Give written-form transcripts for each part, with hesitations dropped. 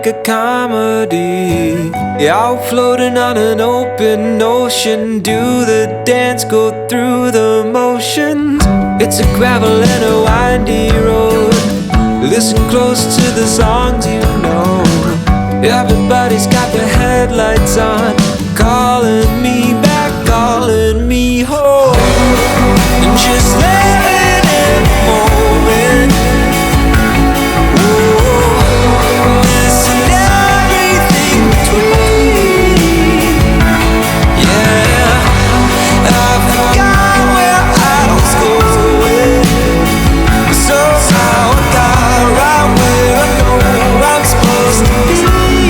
a comedy. Out floating on an open ocean, do the dance, go through the motions. It's a gravel and a windy road. Listen close to the songs you know. Everybody's got their headlights on, calling me back, calling me home. And just let it moment. Listen everything between. Yeah, I forgot where I was going. Somehow I got right where I know I'm supposed to be.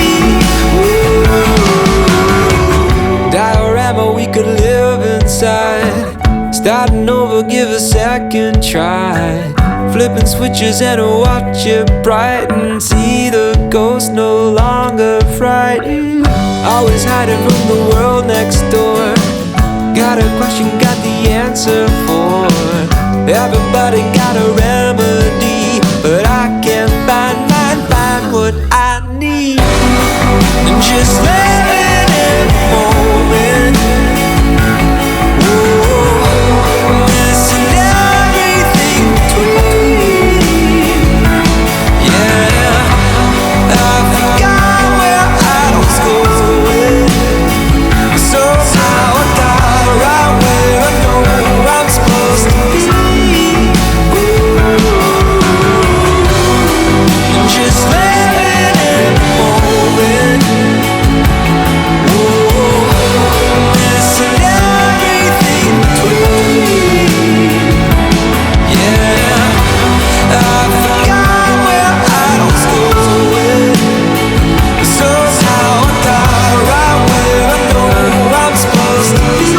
Diorama we could live inside. Starting over, give a second try. Flipping switches and watch it brighten. See the ghost no longer frightened. Always hiding from the world next door. Got a question, got the answer for. Everybody got a remedy, but I can't find what I need. And just let it moment. Listen everything between. Yeah, I forgot where I was going. Somehow I got right where I know I'm supposed to be. And just let it moment. Listen everything between. Yeah, I forgot where I was going. Somehow I got right where I know I'm supposed to be.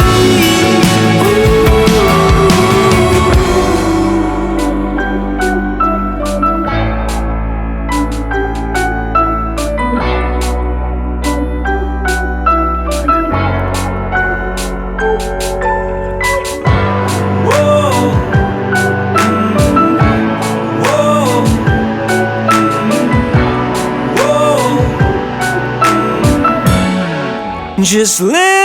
Just live.